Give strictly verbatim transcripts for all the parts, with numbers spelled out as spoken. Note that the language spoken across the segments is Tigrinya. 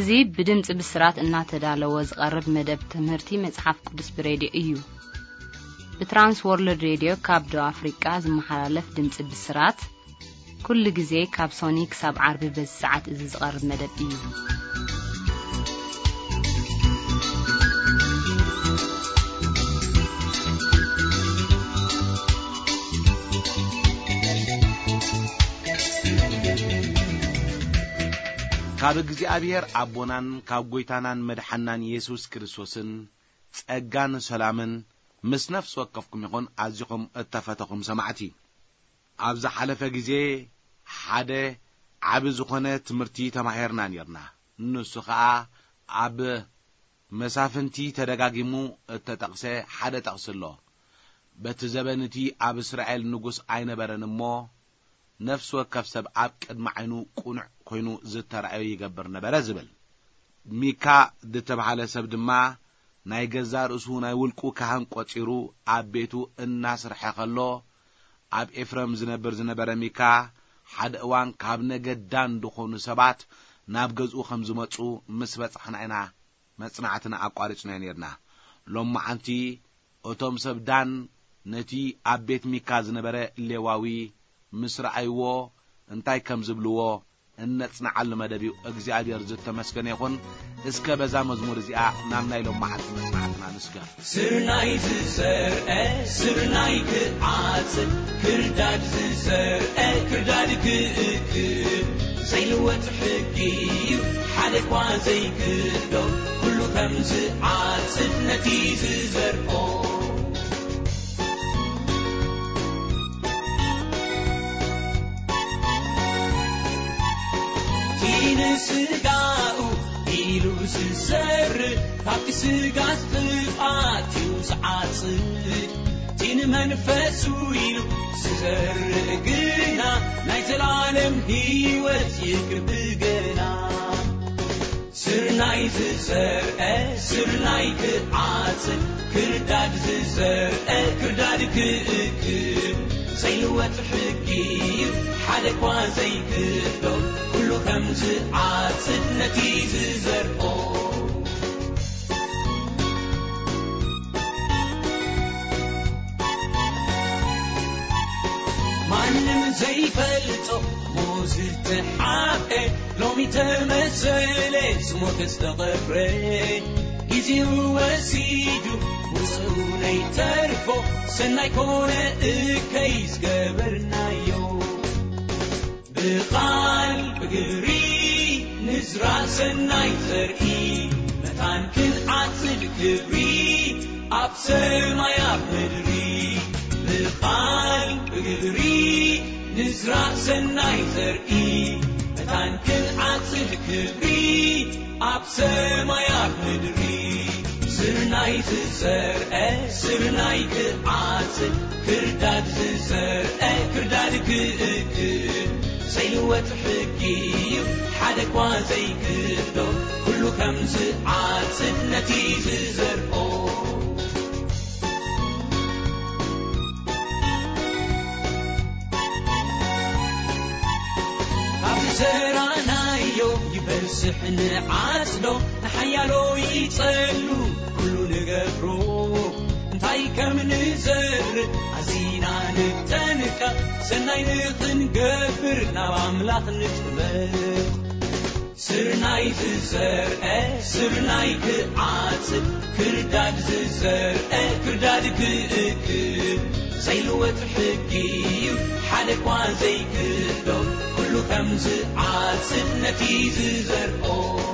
እዙي بدمጽ بسرات እናተዳለወ ዝቀርብ መደብ ትምህርቲ መጽሐፍ ቅዱስ ብሬዲዮ እዩ በትራንስ ወርልድ ሬዲዮ ካብ ዶ አፍሪካ ዝመሓላለፍ ድምጽ ብስራት ኩሉ ጊዜ ካብ ሶኒክ ሳብ ዓርቢ በሰዓት እዚ ዝቀርብ መደብ እዩ ካብ እግዚአብሔር አቦናን ካብ ጎይታናን መድሐናን ኢየሱስ ክርስቶስን ጸጋን ሰላምን ምስ ነፍስ ወከፍኩም ይኹን አዝኹም እተፈተኹም ሰማዕቲ ኣብዛ ሓለፈ ጊዜ ሓደ ዓብ ዝኾነ ትምህርቲ ተማሂርና ነርና ንሱ ኸዓ ኣብ መሳፍንቲ ተደጋጊሙ እተጠቕሰ ሓደ ጠቕስሎ በቲ ዘበንቲ ኣብ እስራኤል ንጉስ ኣይነበረን እሞ ነፍስ ወከፍ ሰብ ኣብ ቅድመ ዓይኑ ቁኑዕ ኮይኑ ዝተራእየ ይገብር ነበረ ዝብል ሚካ ዝተባሃለ ሰብ ድማ ናይ ገዛ ርእሱ ናይ ውልቁ ካህን ቆፂሩ ኣብ ቤቱ እናስርሐ ከሎ ኣብ ኤፍሬም ዝነብር ዝነበረ ሚካ ሓደ እዋን ካብ ነገዳን ድኾኑ ሰባት ናብ ገዝኡ ከም ዝመጹ ምስ በጽሕና ኢና መጽናዕትና ኣቋሪጽና ነርና ሎማ ዓንቲ እቶም ሰብ ዳን ነቲ ኣብ ቤት ሚካ ዝነበረ ሌዋዊ ምስ ረአይዎ እንታይ ከም ዝብልዎ እንጽናዓል መደብ እግዚአብሔር ዝተመስገነ ይኹን እስከ በዛ መዝሙር እዚኣ ናብ ናይ ሎማ ዓንቲ መጽናዕትና ንስገር ስርናይ ዝሰርአ ስርናይ ክዓጽ ክርዳድ ዝሰርአ ክርዳድ ክእክብ ዘይልወጥ ሕጊዩ ሓደ እኳ ዘይክዶ ኩሉ ከም ዝዓጽድ ነቲ ዝዘርኦ ስጋኡ ኢሉ ዝሰር ካብቲ ስጋት ጥፋት ይውስዓጽድ ቲን መንፈሱ ኢሉ ዝሰር ግና ናይ ዘላለም ሕይወት ይክብገና ስርናይ ዝሰርአ ስርናይ ክዓጽድ ክርዳድ ዝሰርአ ክርዳድ ክእክብ ዘይልወጥ ሕጊዩ ሓደ እኳ ዘይክዶ ኩሉ ከም ዝዓጽድ ነቲ ዝዘርኦ ማንም ዘይፈልጦ ሙዝተሓቀ ሎሚ ተመሰለ ስሙ ተስተቐብረ ጊዜው ወሲዱ ውፅኡ ነይተርፎ ሰናይ ኮነ እከይ ዝገበርናዮ ብቓል ብግብሪ ንዝራእ ሰናይ ዘርኢ መታን ክንዓጽድ ክብሪ ኣብ ሰማይ ኣብ ምድሪ ብቓል ብግብሪ ንዝራእ ሰናይ ዘርኢ መታን ክንዓጽድ ክብሪ ኣብ ሰማይ ኣብ ምድሪ ስርናይ ዝሰርአ ስርናይ ክዓጽድ ክርዳድ ዝሰርአ ክርዳድ ክእክብ ዘይልወጥ ሕጊዩ ሓደ እኳ ዘይክዶ ኩሉ ከም ዝዓጽድ ነቲ ዝዘርኦ ኣብ ዘራናዮ ይበስሕ ንዓጽዶ ንሓያሎ ይጸሉ ኩሉ ንገብሮ እንታይ ከም ንዘር ኣዚና ንተንካ ሰናይ ንኽንገብር ናብ ኣምላኽ ንጥበቕ ስርናይ ዝሰርአ ስርናይ ክዓጽድ ክርዳድ ዝሰርአ ክርዳድ ክእክብ ዘይልወጥ ሕጊዩ ሓደ እኳ ዘይክዶ ኩሉ ከም ዝዓጽድ ነቲ ዝዘርኦ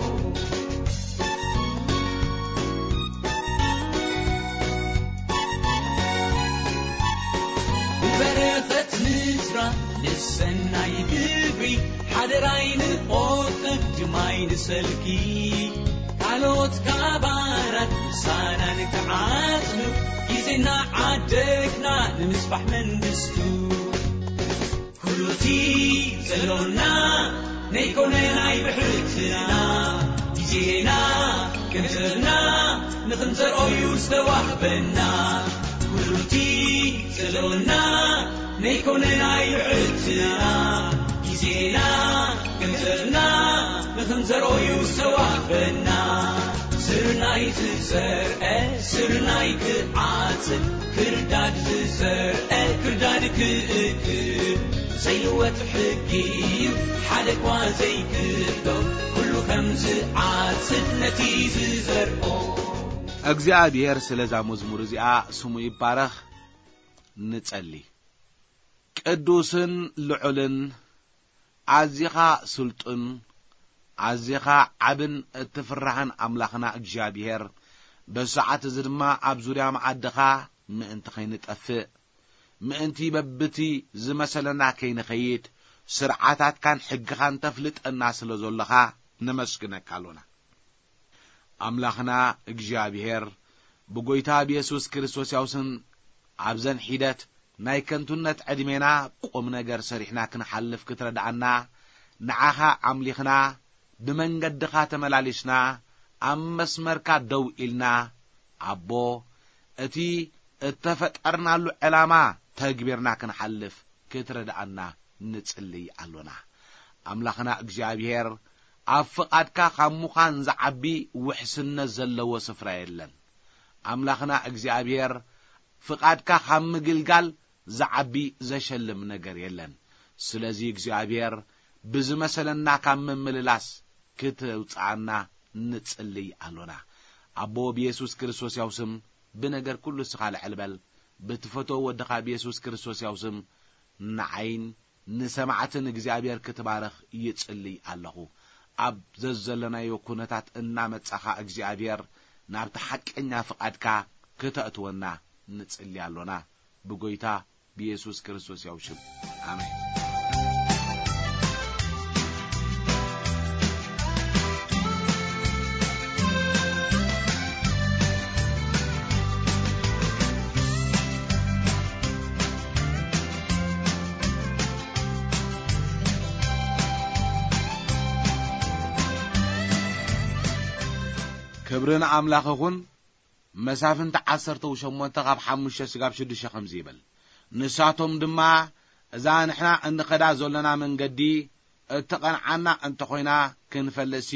በረኸት ንዝራ ንሰናይ ግብሪ ሓደራይ ንቆጥብ ድማይ ንሰልኪ ካልኦት ካባራት ምሳና ንክዓጽኑ ጊዜና ዓደግና ንምስፋሕ መንግስቱ ኩሉቲ ዘሎና ነይኮነ ናይ ብሕትና ጊዜና ገንዘብና ንኽንዘርኦዩ ዝተዋህበና ኩሉቲ ዘሎና نيكوننا يبعتنا جزينا كنزرنا نخنزرو يوسوابنا سرنا يتزرع سرنا يتعاصر كرداد تزرع كرداد كأكل سيوة حقي حالك وزي كردو كله خمس عاصر نتي تزرعو እግዚአብሔር ስለዛ መዝሙር እዚኣ ስሙ ይባረኽ ንጸልይ ቅዱስን ልዑልን አዚኻ ስልጡን አዚኻ ዓብን እትፍራህን አምላኽና እግዚአብሔር በሰዓት ዝድማ ኣብ ዙርያ ማዕድኻ ምእንቲ ኸይንጠፍእ ምእንቲ በብቲ ዝመሰለና ከይንኸይድ ስርዓታትካን ሕግኻን ተፍልጠና ስለ ዘለኻ ነመስግነካ ኣለና አምላኽና እግዚአብሔር በጎይታ ኢየሱስ ክርስቶስ ያውስን አብዘን ሒደት ናይ ከንቱነት ዕድሜና ቁም ነገር ሰሪሕና ክንሐልፍ ክትረዳአና ንዓኻ አምሊኽና ብመንገድኻ ተመላሊስና ኣብ መስመርካ ደው ኢልና አቦ እቲ እተፈጠርናሉ ዕላማ ተግቢርና ክንሐልፍ ክትረዳአና ንጽልይ ኣለና አምላኽና እግዚአብሔር ኣብ ፍቃድካ ካሙኻን ዝዓቢ ውሕስነት ዘለዎ ስፍራ የለን አምላኽና እግዚአብሔር ፍቃድካ ካብ ምግልጋል ዝዓቢ ዘሸልም ነገር የለን ስለዚ እግዚአብሔር ብዝመሰለና ካብ መምልላስ ክትውፃና ንጽልይ ኣለና አቦ ኢየሱስ ክርስቶስ ያውስም ብነገር ኩሉ ስኻል ዕልበል ብትፈቶ ወድኻ ኢየሱስ ክርስቶስ ያውስም ንዓይን ንሰማዕትን እግዚአብሔር ክትባረኽ ይጽልይ ኣለኹ ኣብ ዘዘለናዮ ኩነታት እናመጻኻ እግዚአብሔር ናብቲ ሐቀኛ ፍቃድካ ከተእትወና ንጽልይ ኣለና ብጎይታ ኢየሱስ ክርስቶስ ያውሽም አሜን ክብርን አምላኽኹን መሳፍንት ዓሰርተ ወሸሞንተ ካብ ሓሙሽተ ስጋብ ሽዱሽተ ኸምዚ ይብል ንሳቶም ድማ እዛ ንሕና እንኸዳ ዘለና መንገዲ እትቐንዓና እንተኾይና ክንፈልሲ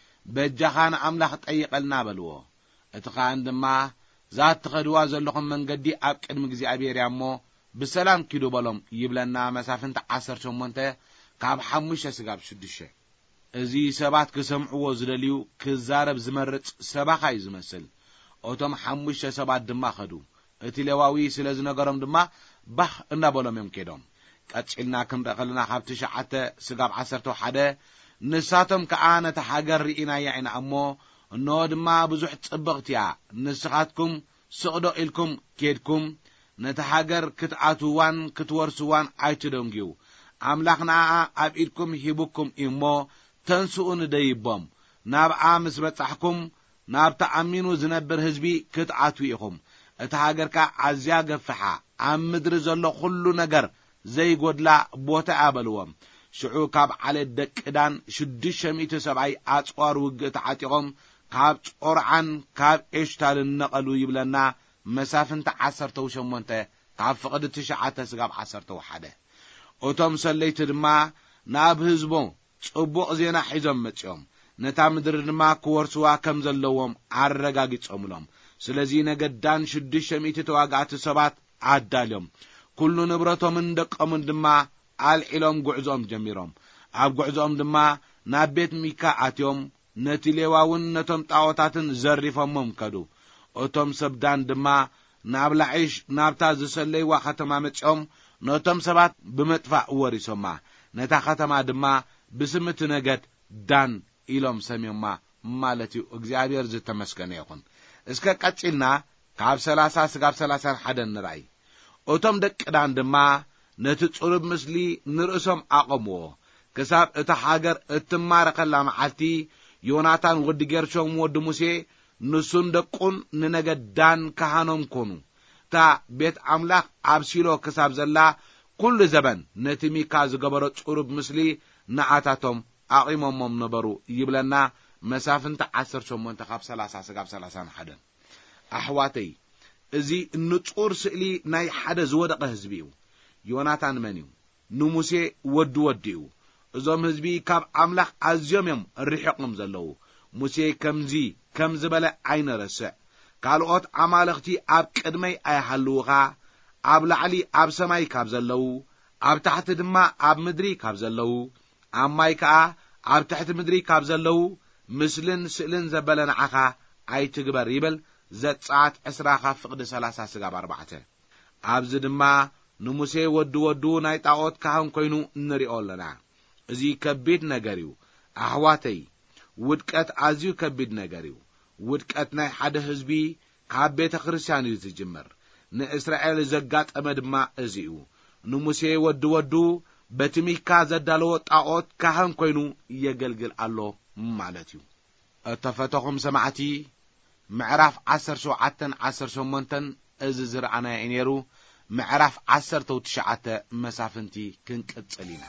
በጃኻን አምላኽ ጠይቀልና በልዎ እቲ ኻን ድማ ዛት ትኸድዋ ዘለኹም መንገዲ ኣብ ቅድሚ እግዚአብሔር እሞ ብሰላም ኪዱ በሎም ይብለና መሳፍንት ዓሰርተ ወሸሞንተ ካብ ሓሙሽተ ስጋብ ሽዱሽተ እዚ ሰባት ክሰምዕዎ ዝደልዩ ክዛረብ ዝመርጽ ሰባኻይ ዝመስል እቶም ሓሙሽተ ሰባት ድማ ኸዱ እቲ ሌዋዊ ስለ ዝነገሮም ድማ ባህ እናበሎም እዮም ከይዶም ቀጽልና ክንርኢ ከለና ካብ ትሽዓተ ስጋብ ዓሰርተ ሓደ ንሳቶም ከዓ ነቲ ሃገር ርኢናያ ኢና እሞ እነሆ ድማ ብዙሕ ጽብቕቲ እያ ንስኻትኩም ስቕዶ ኢልኩም ከድኩም ነቲ ሃገር ክትኣትዋን ክትወርሱዋን ኣይትደንግዩ ኣምላኽና ኣብ ኢድኩም ሂቡኩም እሞ ተንስኡ ንደይቦም ናብኣ ምስ በጻሕኩም ናብ ተኣሚኑ ዝነብር ህዝቢ ክትኣቱ ኢኹም እቲ ሃገርካ ኣዝያ ገፍሓ ኣብ ምድሪ ዘሎ ኩሉ ነገር ዘይጎድላ ቦታ ኣበልዎም ሽዑ ካብ ዓለት ደቅዳን ሽዱሽተ ሚእቲ ሰብኣይ ኣጽዋር ውግእ ተዓጢቖም ካብ ጾርዓን ካብ ኤሽታልን ነቐሉ ይብለና መሳፍንት ዓሰርተ ወሸሞንተ ካብ ፍቕዲ ትሽዓተ ስጋብ ዓሰርተ ሓደ እቶም ሰለይቲ ድማ ናብ ህዝቦ ጽቡቕ ዜና ሒዞም መጽኦም ነታ ምድሪ ድማ ክወርሱዋ ከም ዘለዎም ኣረጋጊጾምሎም ስለዚ ነገዳን ሽዱሽተ ሚእቲ ተዋጋእቲ ሰባት ኣዳልዮም ኩሉ ንብረቶምን ደቀሙን ድማ ኣልዒሎም ጉዕዞኦም ጀሚሮም ኣብ ጉዕዞኦም ድማ ናብ ቤት ሚካ ኣትዮም ነቲ ሌዋውን ነቶም ጣዖታትን ዘሪፎሞም ከዱ እቶም ሰብዳን ድማ ናብ ላዒሽ ናብታ ዝሰለይዋ ከተማ መጽኦም ነቶም ሰባት ብመጥፋእ ወሪሶማ ነታ ከተማ ድማ ብስምቲ ነገድ ዳን ኢሎም ሰሚዮማ ማለት እዩ እግዚአብሔር ዝተመስገነ ይኹን እስከ ቀጽልና ካብ ሰላሳ ስጋብ ሰላሳ ሓደ ንራይ እቶም ደቅዳን ድማ ነቲ ጽሩብ ምስሊ ንርእሶም ኣቆምዎ ክሳብ እቲ ሃገር እትማረኸላ መዓልቲ ዮናታን ወዲ ጌርሾም ወዲ ሙሴ ንሱን ደቁን ንነገድ ዳን ካህኖም ኮኑ ታ ቤት ኣምላኽ ኣብ ሲሎ ክሳብ ዘላ ኩሉ ዘበን ነቲ ሚካ ዝገበሮ ጽሩብ ምስሊ ንኣታቶም ኣቂሞሞም ነበሩ ይብለና መሳፍንት ዓሰርተ ወሸሞንተ ካብ ሰላሳ ስጋብ ሰላሳ ሓደ ኣሕዋተይ እዚ ንጹር ስእሊ ናይ ሓደ ዝወደቀ ህዝቢ እዩ ዮናታን መንዩ ንሙሴ ወድ ወዲኡ እዞም ህዝቢ ካብ አምላኽ ኣዝዮም እዮም ርሒቆም ዘለዉ ሙሴ ከምዚ ከም ዝበለ ኣይነረስዕ ካልኦት አማልኽቲ ኣብ ቅድመይ ኣይሃልውኻ ኣብ ላዕሊ ኣብ ሰማይ ካብ ዘለዉ ኣብ ታሕቲ ድማ ኣብ ምድሪ ካብ ዘለዉ ኣብ ማይ ከዓ ኣብ ታሕቲ ምድሪ ካብ ዘለዉ ምስልን ስእልን ዘበለናዓኻ ኣይትግበር ይብል ዘጸአት ዕስራ ፍቅዲ ሰላሳ ስጋብ ኣርባዕተ ኣብዚ ድማ ንሙሴ ወድ ወዱ ናይ ጣዖት ካህን ኮይኑ እንሪኦ ኣለና እዚ ከቢድ ነገር እዩ ኣሕዋተይ ውድቀት ኣዝዩ ከቢድ ነገር እዩ ውድቀት ናይ ሓደ ህዝቢ ካብ ቤተ ክርስቲያን እዩ ዝጅመር ንእስራኤል ዘጋጠመ ድማ እዚ እዩ ንሙሴ ወድ ወዱ በትሚካ ዘዳለወ ጣዖት ካህን ኮይኑ የገልግል ኣሎ ማለት እዩ እተፈተኹም ሰማዕቲ ምዕራፍ ዓሰርተ ሸውዓተ ዓሰርተ ሸሞንተ እዚ ዝረአናዮ ነይሩ ምዕራፍ ዓሰርተ ትሽዓተ መሳፍንቲ ክንቅጽል ኢና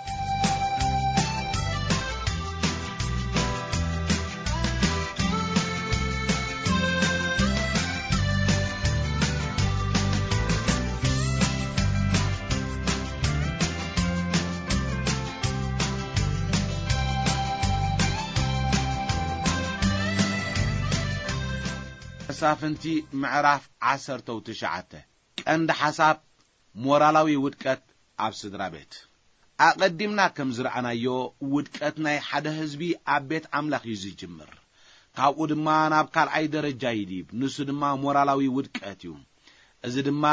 መሳፍንቲ ምዕራፍ ዓሰርተ ትሽዓተ ቀንዲ ሓሳብ ሞራላዊ ውድቀት ኣብ ስድራ ቤት ኣቀዲምና ከም ዝረአናዮ ውድቀት ናይ ሓደ ህዝቢ ኣብ ቤት አምላኽ እዩ ዝጅምር ካብኡ ድማ ናብ ካልኣይ ደረጃ ይዲብ ንሱ ድማ ሞራላዊ ውድቀት እዩ እዚ ድማ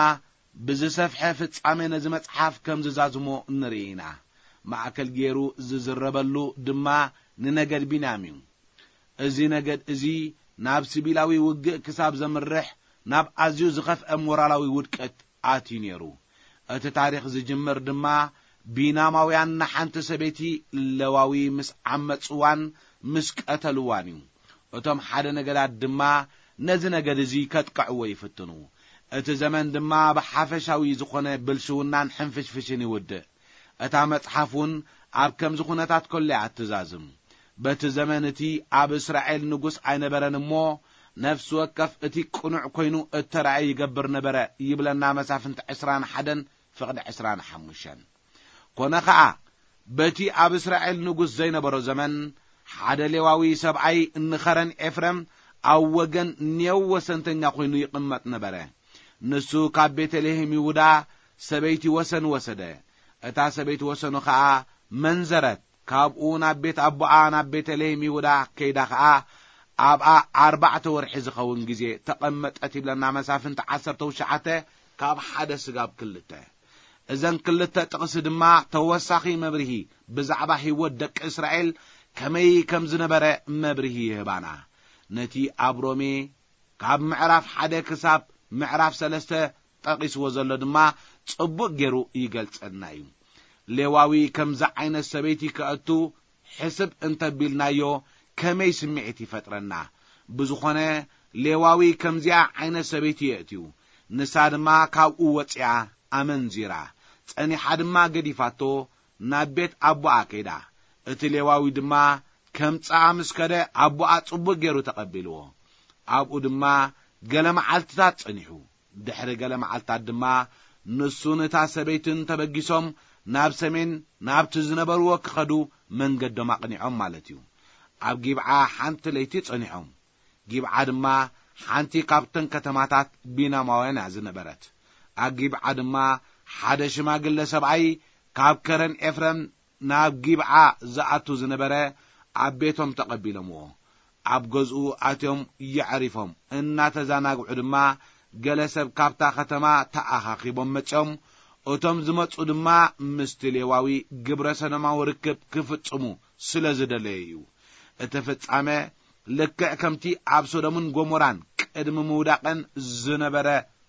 ብዝሰፍሐ ፍጻሜ ነዚ መጽሓፍ ከም ዝዛዝሞ እንርኢና ማእከል ገይሩ ዝዝረበሉ ድማ ንነገድ ቢንያም እዩ እዚ ነገድ እዚ ናብ ሲቢላዊ ውግእ ክሳብ ዘምርሕ ናብ ኣዝዩ ዝኸፍአ ሞራላዊ ውድቀት ኣትዩ ነይሩ እቲ ታሪኽ ዝጅምር ድማ ቢናማውያን ንሓንቲ ሰበይቲ ለዋዊ ምስ ዓመጽዋን ምስ ቀተልዋን እዩ እቶም ሓደ ነገዳት ድማ ነዚ ነገድ እዚ ከጥቅዕዎ ይፍትኑ እቲ ዘመን ድማ ብሓፈሻዊ ዝኾነ ብልሽውናን ሕንፍሽፍሽን ይውድእ እታ መጽሓፉን ኣብ ከም ዝኾነታት ኮለይ ኣትዛዝም በቲ ዘመን እቲ ኣብ እስራኤል ንጉስ ኣይነበረን እሞ ነፍስ ወከፍ እቲ ቁኑዕ ኮይኑ እተራእይ ይገብር ነበረ ይብለና መሳፍንቲ عشرين واحد ፍቅዲ عشرين وخمسة ኮነ ከዓ በቲ ኣብ እስራኤል ንጉስ ዘይነበረ ዘመን ሓደ ሌዋዊ ሰብኣይ እንኸረን ኤፍሬም ኣብ ወገን ኔው ወሰንተኛ ኮይኑ ይቅመጥ ነበረ ንሱ ካብ ቤተልሔም ይሁዳ ሰበይቲ ወሰን ወሰደ እታ ሰበይቲ ወሰኑ ከዓ መንዘረት ካብኡ ናብ ቤት አቡኣ ናብ ቤተልሔም ይሁዳ ከይዳ ከዓ ኣብኣ ኣርባዕተ ወርሒ ዝኸውን ግዜ ተቐመጠት ይብለና መሳፍንቲ ዓሰርተ ትሽዓተ ካብ ሓደ ስጋብ ክልተ እዘን ክልተ ጥቅስ ድማ ተወሳኺ መብርሂ ብዛዕባ ህይወት ደቂ እስራኤል ከመይ ከም ዝነበረ መብርሂ ይህባና ነቲ ኣብ ሮሜ ካብ ምዕራፍ ሓደ ክሳብ ምዕራፍ ሰለስተ ጠቂስዎ ዘሎ ድማ ጽቡቅ ገይሩ ይገልጸልና እዩ ሌዋዊ ከምዛ ዓይነት ሰበይቲ ከእቱ ሕስብ እንተቢልናዮ ከመይ ስምዒት ይፈጥረና ብዙኾነ ሌዋዊ ከምዚያ ዓይነት ሰበይቲ የእትዩ ንሳ ድማ ካብኡ ወፂያ ኣመንዚራ ጸኒሓ ድማ ገዲፋቶ ናብ ቤት አቡኣ ከይዳ እቲ ሌዋዊ ድማ ከምጻ ምስከደ አቡኣ ጽቡቅ ገይሩ ተቀቢልዎ ኣብኡ ድማ ገለ መዓልትታት ጸኒሑ ድሕሪ ገለ መዓልትታት ድማ ንሱን እታ ሰበይትን ተበጊሶም ናብ ሰሜን ናብቲ ዝነበርዎ ክኸዱ መንገዶም ኣቅኒዖም ማለት እዩ ኣብ ጊብዓ ሓንቲ ለይቲ ጸኒሖም ጊብዓ ድማ ሓንቲ ካብተን ከተማታት ቢናማውያን ዝነበረት ኣብ ጊብዓ ድማ ሓደ ሽማግለ ሰብኣይ ካብ ከረን ኤፍሬም ናብ ጊብዓ ዝኣቱ ዝነበረ ኣብ ቤቶም ተቀቢሎምዎ ኣብ ገዝኡ ኣትዮም ይዕሪፎም እናተዛናግዑ ድማ ገለ ሰብ ካብታ ከተማ ተኣኻኺቦም መጽኦም እቶም ዝመጹ ድማ ምስቲ ሌዋዊ ግብረ ሰዶማዊ ርክብ ክፍጽሙ ስለ ዝደለየ እዩ እቲ ፍጻሜ ልክዕ ከምቲ ኣብ ሶዶምን ጎሞራን ቅድሚ ምውዳቅን ዝነበረ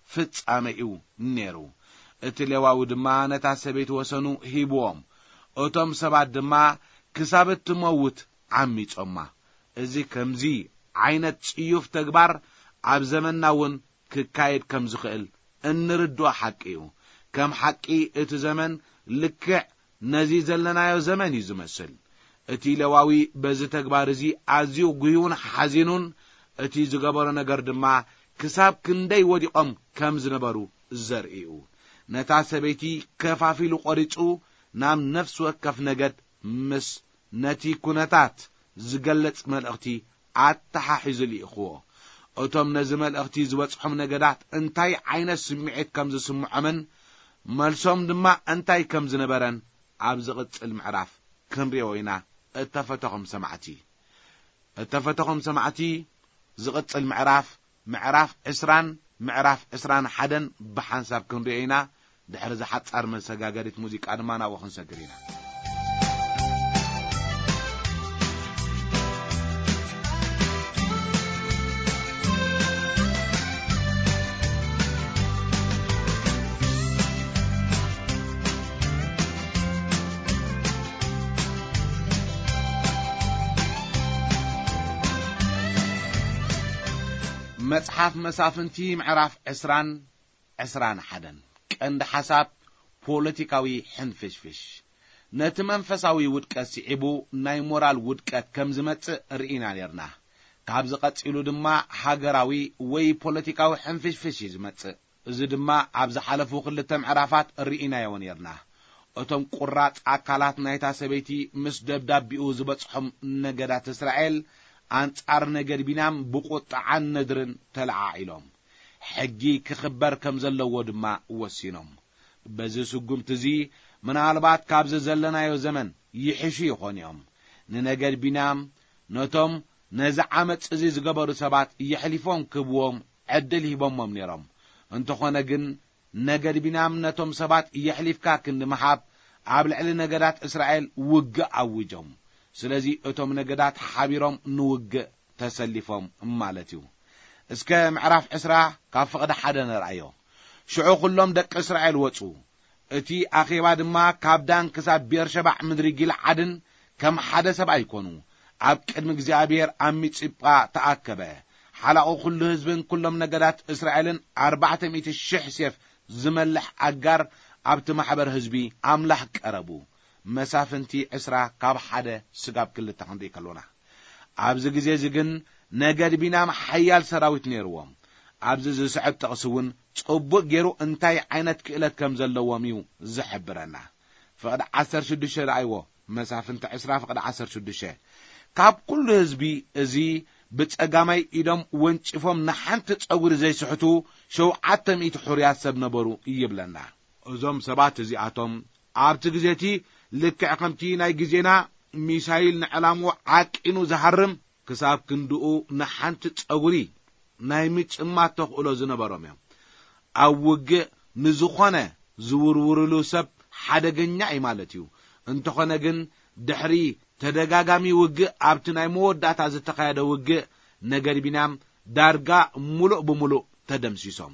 ፍጻሜ እዩ ነይሩ እቲ ሌዋዊ ድማ ነታ ሰበይቲ ወሰኑ ሂብዎም እቶም ሰባት ድማ ክሳብ እትመውት ዓሚጾማ እዚ ከምዚ ዓይነት ጽዩፍ ተግባር ኣብ ዘመንና እውን ክካየድ ከም ዝኽእል እንርድኦ ሓቂ እዩ ከም ሓቂ እቲ ዘመን ልክዕ ነዚ ዘለናዮ ዘመን እዩ ዝመስል እቲ ሌዋዊ በዚ ተግባር እዚ ኣዝዩ ጉዩን ሓዚኑን እቲ ዝገበሮ ነገር ድማ ክሳብ ክንደይ ወዲቆም ከም ዝነበሩ ዘርእዩ نتا سبيتي كفافيلو قريصو نام نفس وكف نجد مس نتي كونتات زغلص ملأختي اتحاحز لي اخو اتم نزمل اختي زبصحم نجدات انتاي عين سمعت كم زسمعمن ملسوم دما انتاي كم زنبرن عبز قصل معراف كنريو وينا اتفتهم سمعتي اتفتهم سمعتي زقصل معراف معراف اسران معراف اسران حدن بحنساب كنرينا دحر زحصار من سغاغريت موزيقا دمانا وخن سغرينا مصحف مسافنتي معراف عسران عسران حدن كند حساب بوليتيكاوي حنفشفش نت منفساوي ودقت سيعبو ناي مورال ودقت كم زمص رئينا نيرنا كابز قصيلو دما حاجراوي وي بوليتيكاوي حنفشفش زمص እዚ ድማ ኣብዚ ሓለፉ ክልተ ምዕራፋት ርኢና የወንየርና እቶም ቁራጽ አካላት ናይታ ሰበይቲ ምስ ደብዳቢኡ ዝበጽሖም ነገዳት እስራኤል አንጻር ነገድ ቢናም ብቁጣዓን ነድርን ተለዓኢሎም ሕጊ ክኽበር ከም ዘለዎ ድማ ወሲኖም በዚ ስጉምት እዚ ምናልባት ካብዚ ዘለናዮ ዘመን ይሕሹ ይኾን እዮም ንነገድ ቢናም ነቶም ነዚ ዓመፅ እዚ ዝገበሩ ሰባት ይሕሊፎም ክብዎም ዕድል ሂቦሞም ነይሮም እንተኾነ ግን ነገድ ቢናም ነቶም ሰባት ይሕሊፍካ ክንድመሃብ ኣብ ልዕሊ ነገዳት እስራኤል ውግእ ኣውጆም ስለዚ እቶም ነገዳት ሓቢሮም ንውግእ ተሰሊፎም ማለት እዩ እስከ ምዕራፍ ዕስራ ካብ ፍቕዲ ሓደ ነርአዮ ሽዑ ኩሎም ደቂ እስራኤል ወፁ እቲ ኣኼባ ድማ ካብ ዳን ክሳብ ቤርሸባዕ ምድሪ ጊልዓድን ከም ሓደ ሰብ ኣይኮኑ ኣብ ቅድሚ እግዚአብሔር ኣብ ሚጽጳ ተኣከበ ሓላቁ ኩሉ ህዝብን ኩሎም ነገዳት እስራኤልን ኣርባዕተ ሚእቲ ሽሕ ሴፍ ዝመልሕ ኣጋር ኣብቲ ማሕበር ህዝቢ ኣምላኽ ቀረቡ መሳፍንቲ ዕስራ ካብ ሓደ ስጋብ ክልተ ክንደይ ከሎና ኣብዚ ግዜ እዚ ግን ነገድ ቢናም ሓያል ሰራዊት ነይርዎም ኣብዚ ዝስዕብ ጥቕስውን ጽቡቕ ገይሩ እንታይ ዓይነት ክእለት ከም ዘለዎም እዩ ዝሕብረና ፍቕዲ ዓሰርተ ሽዱሽተ ረኣይዎ መሳፍንቲ ዕስራ ፍቕዲ ዓሰርተ ሽዱሽተ ካብ ኩሉ ህዝቢ እዚ ብጸጋማይ ኢዶም ወንጭፎም ንሓንቲ ጸጉሪ ዘይስሕቱ ሸውዓተ ሚእቲ ሕሩያት ሰብ ነበሩ ይብለና እዞም ሰባት እዚኣቶም ኣብቲ ግዜቲ ልክዕ ከምቲ ናይ ግዜና ሚሳይል ንዕላሙ ዓቂኑ ዝሃርም ክሳብ ክንድኡ ንሓንቲ ጸጉሪ ናይ ምጭማት ተኽእሎ ዝነበሮም እዮም ኣብ ውግእ ንዝኾነ ዝውርውርሉ ሰብ ሓደገኛ እዩ ማለት እዩ እንተኾነ ግን ድሕሪ ተደጋጋሚ ውግእ ኣብቲ ናይ መወዳእታ ዝተኻየደ ውግእ ነገድ ቢናም ዳርጋ ሙሉእ ብሙሉእ ተደምሲሶም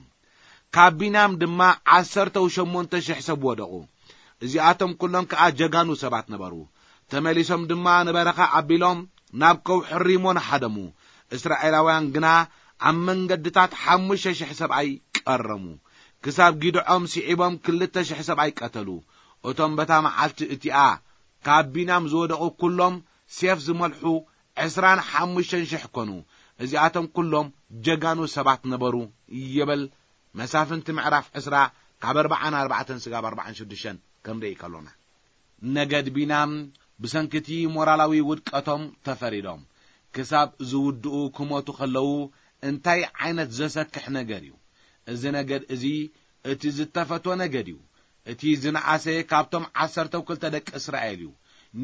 ካብ ቢናም ድማ ዓሰርተ ሸሞንተ ሽሕ ሰብ ወደቑ እዚኣቶም ኩሎም ከዓ ጀጋኑ ሰባት ነበሩ ተመሊሶም ድማ ንበረኻ ኣቢሎም ናብ ከውሒ ሪሞን ሓደሙ እስራኤላውያን ግና ኣብ መንገድታት ሓሙሽተ ሽሕ ሰብኣይ ቀረሙ ክሳብ ጊድዖም ሲዒቦም ክልተ ሽሕ ሰብኣይ ቀተሉ እቶም በታ መዓልቲ እቲኣ ካብ ቢናም ዝወደቑ ኩሎም ሴፍ ዝመልሑ ዕስራን ሓሙሽተ ሽሕ ኮኑ እዚኣቶም ኩሎም ጀጋኑ ሰባት ነበሩ ይብል መሳፍንቲ ምዕራፍ ዕስራ ካብ ኣርባዓን ኣርባዕተን ስጋብ ኣርባዓን ሽዱሽተን ከምደይ ከሎና ነገድ ቢናም ብሰንክቲ ሞራላዊ ውድቀቶም ተፈሪዶም ክሳብ ዝውድኡ ክሞቱ ከለዉ እንታይ ዓይነት ዘሰክሕ ነገር እዩ እዚ ነገድ እዚ እቲ ዝተፈትወ ነገድ እዩ እቲ ዝነኣሰ ካብቶም ዓሰርተ ክልተ ደቂ እስራኤል እዩ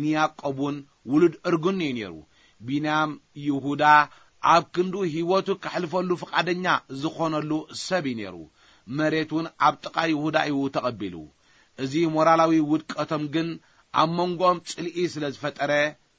ንያቆብን ውሉድ እርጉን እዩ ነይሩ ቢናም ይሁዳ ኣብ ክንዱ ህይወቱ ከሕልፈሉ ፍቃደኛ ዝኾነሉ ሰብ ነይሩ መሬቱን ኣብ ጥቃ ይሁዳ እዩ ተቐቢሉ እዚ ሞራላዊ ውድቀቶም ግን ኣብ መንጎም ጽልኢ ስለ ዝፈጠረ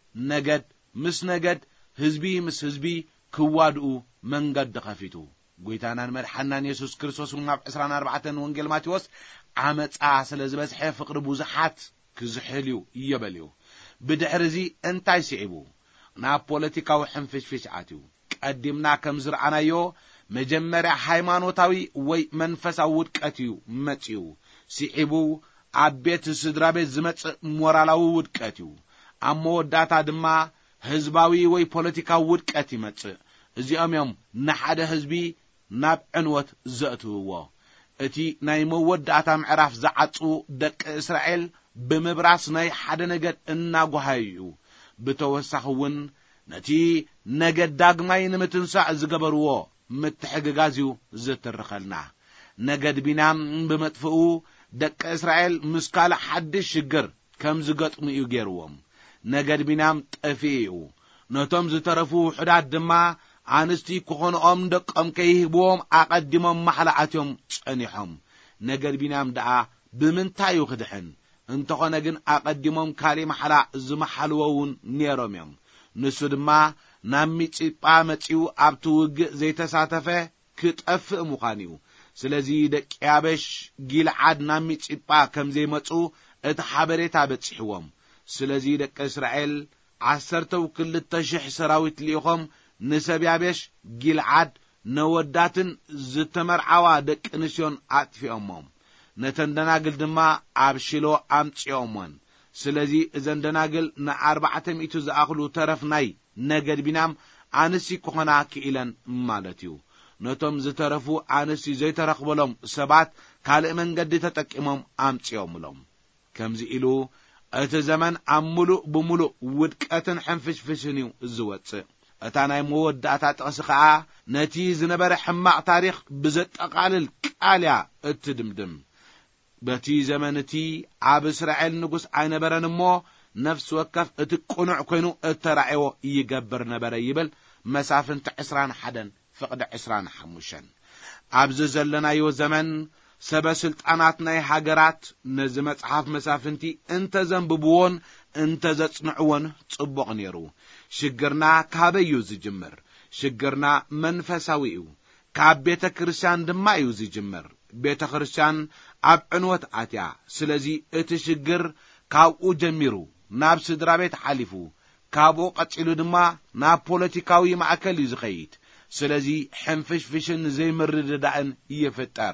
ነገድ ምስ ነገድ ህዝቢ ምስ ህዝቢ ክዋድኡ መንገዲ ከፊቱ ጎይታናን መድሓናን ኢየሱስ ክርስቶስ ናብ ዕስራን ኣርባዕተን ወንጌል ማቴዎስ ዓመፃ ስለ ዝበዝሐ ፍቅሪ ብዙሓት ክዝሕልዩ ይበልዩ ብድሕሪ እዚ እንታይ ሲዒቡ ናብ ፖለቲካዊ ሕንፍሽፍሽ ኣትዩ ቀዲምና ከም ዝረኣናዮ መጀመርያ ሃይማኖታዊ ወይ መንፈሳዊ ውድቀት እዩ መፅዩ ሲዒቡ ኣብ ቤት ስድራ ቤት ዝመጽእ ሞራላዊ ውድቀት እዩ ኣብ መወዳእታ ድማ ህዝባዊ ወይ ፖለቲካዊ ውድቀት ይመጽእ እዚኦም እዮም ንሓደ ህዝቢ ናብ ዕንወት ዘእትውዎ اتي ناي مودعتا معراف زعصو دق اسرائيل بمبراس ناي حدا نجد እናጓሃዩ بتوسخون نتي نجد داغماي نمتنسع زغبرو متحغغازيو زترخلنا نجد بينام بمطفؤ دق اسرائيل مسكال حدش شجر كم زغطمو يغيروم نجد بينام طفيو نتوم زترفو حداد دما አንስቲ ኮኾኖም ደቀም ከይህቦም አቀድሞም ማሕላዓቶም ጸኒሖም ነገር ቢናም ደአ ብምንታይ ይኽድሕን እንተኾነ ግን አቀድሞም ካሊ ማሕላ ዝመሐልወውን ነሮም እዮም ንሱ ድማ ናሚጽጳ መጺው ኣብቲ ውግእ ዘይተሳተፈ ክጠፍእ ምዃንዩ ስለዚ ደቂ ያበሽ ጊልዓድ ናሚጽጳ ከም ዘይመጹ እቲ ሓበሬታ በጽሕዎም ስለዚ ደቂ እስራኤል ዓሰርተ ወክልተ ሽሕ ሰራዊት ሊኾም ንሰብያበሽ ጊልዓድ ነወዳትን ዝተመርዓዋ ደቂ ንስዮን አጥፊኦሞም ነተንደናግል ድማ አብሽሎ አምጽዮሞን ስለዚ እዘንደናግል ነ400 ዝኣኽሉ ተረፍናይ ነገድ ቢናም አንሲ ኮኾና ክኢለን ማለትዩ ነቶም ዝተረፉ አንሲ ዘይተረኽበሎም ሰባት ካልእ መንገዲ ተጠቂሞም አምጽዮምሎም ከምዚ ኢሉ እቲ ዘመን አምሉ ብሙሉ ውድቀትን ሕንፍሽፍሽንዩ ዝወጽእ أتانا مودعتا تقسخا نتي زنبر حماق تاريخ بزتقالل قاليا اتدمدم بتي زمنتي عب اسرائيل نقص عين برنمو نفس وكف اتقنع كينو اترعيو يقبر نبر يبل مسافن عسران حدن فقد عسران حموشن عبز زلنا يو زمن سبا سلطاناتنا حاجرات نزمت عاف مسافنتي انت زنببون انت زتصنعون تصبق نيرو شجرنا كابيو زجمر شجرنا منفساويو كاب بيت كريستيان دمايو زجمر بيت كريستيان اب عنوت اتيا سلازي اتشجر كاو جميرو ناب سدرا بيت حليفو كابو قصيلو دما نا بوليتيكاوي معكل يزخيت سلازي حنفش فيشن زي مرد دان يفتر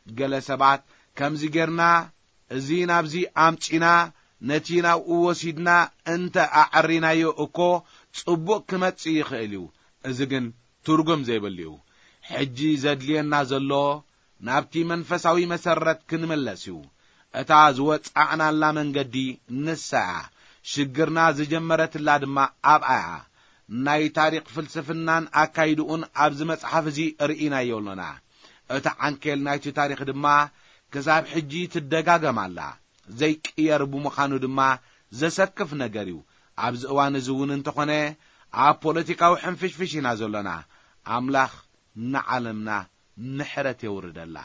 جلسبات كم زجرنا زينا بزي امچينا نتينا ووسيدنا انت اعرينا يوكو صبوك كمت يخيلو ازغن ترغم زيبليو حجي زدلينا زلو نابتي منفساوي مسرت كنملسيو اتاز وصعنا لا منغدي نسا شجرنا زجمرت لادما ابعا ناي تاريخ فلسفنان اكايدون ابز مصحف زي رئينا يولنا اتا عنكل ناي تاريخ دما كزاب حجي تدغاغمالا زي قيربو مخانو دما زسكف نغريو ابز اوان زون انتخونه ا بوليتيكاو حنفشفشينا زلنا املاح نعلمنا نحرت يورد الله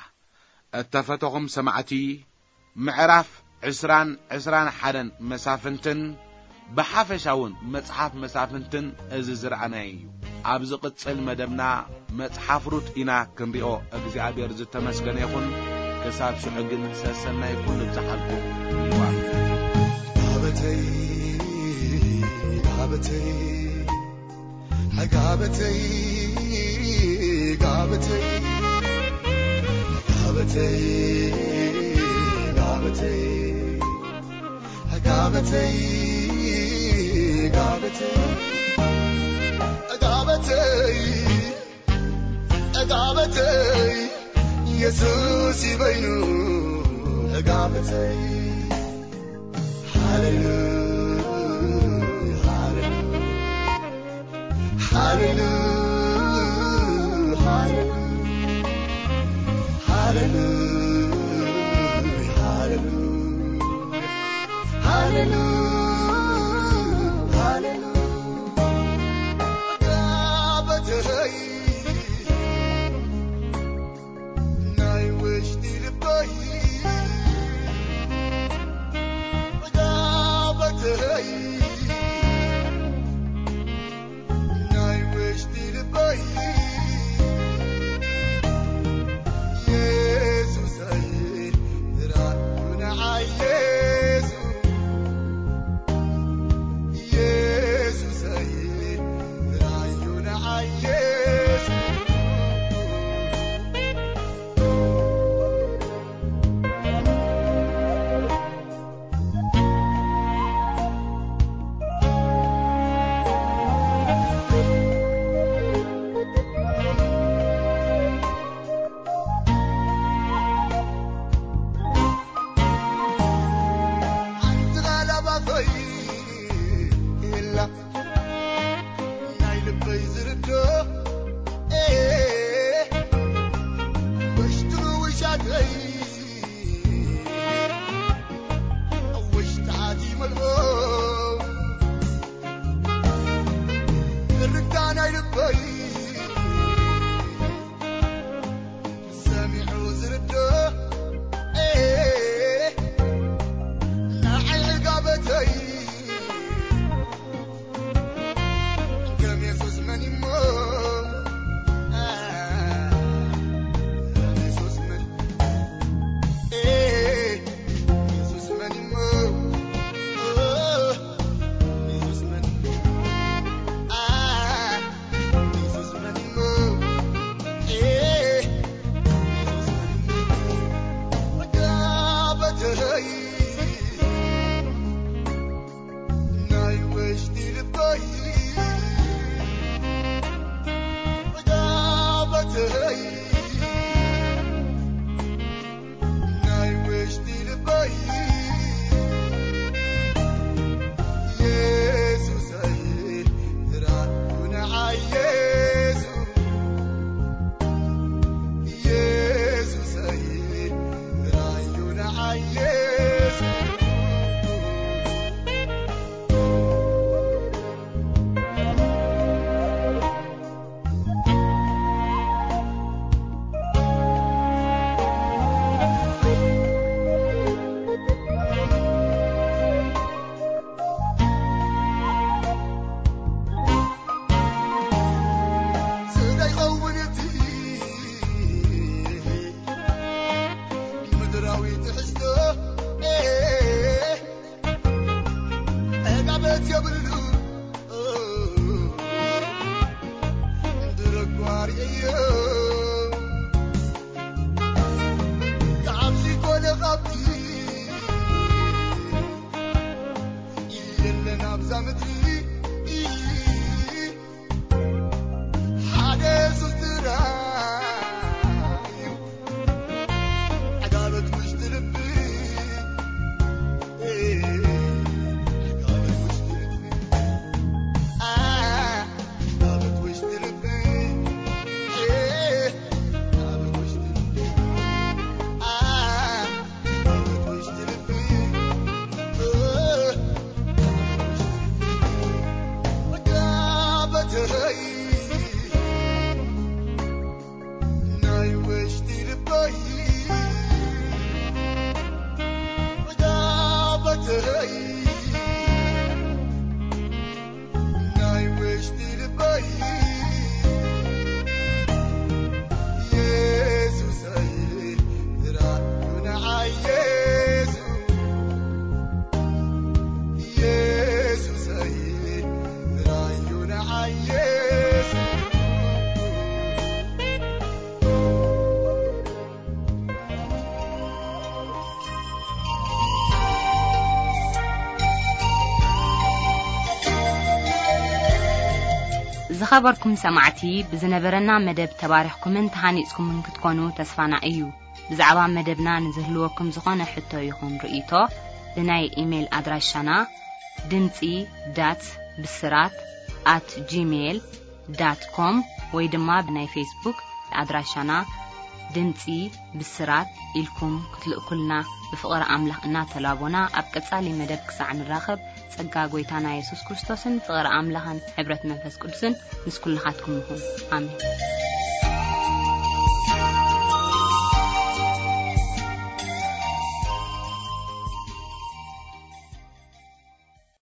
اتفتهم سمعتي معرف عسران عسران حدن مسافنتن بحفشاون مصحف مسافنتن از زرعنايو ابز قصل مدبنا مصحف روت انا كنريو اغزيابير زتمسكن يكون كساب شعقن سسنا يكون بزحلكم غابتي غابتي غابتي غابتي غابتي غابتي غابتي غابتي غابتي غابتي يسوع يبينو غابتي هاليلويا هاليلويا هاليلويا هاليلويا هاليلويا هاليلويا عادت يا بلو اندرك واريو تعبسي كل غبتي يلنا بزمتي حادث الزراعي عقابت مش تلبي عقابت مش تلبي آه عقابت مش تلبي عقابت مش تلبي آه عقابت مش تلبي عقابت هي ناي وش تلبي عقابت هي ناي وش تلبي يسوع سيد ترانا عيسو يسوع سيد ترانا عيسو زخبركم سمعتي بزنبرنا مدب تبارحكم انتحانيسكم من كتكونوا تسفانا ايو بزعبا مدبنا نزهلوكم زخانة حتى يخون رئيتو لناي ايميل ادراشانا دنتي دات بسرات at gmail dot com ويدما بناي فيسبوك ادراشانا دنتي بسرات إلكم كتلقلنا بفقر أملاخ إنا تلابونا أبقصالي مدب كسع نراخب ጸጋ ጎይታና ኢየሱስ ክርስቶስን ፍቅር አምላህን ሕብረት መንፈስ ቅዱስን ምስ ኩልኻትኩም ይሁን አሜን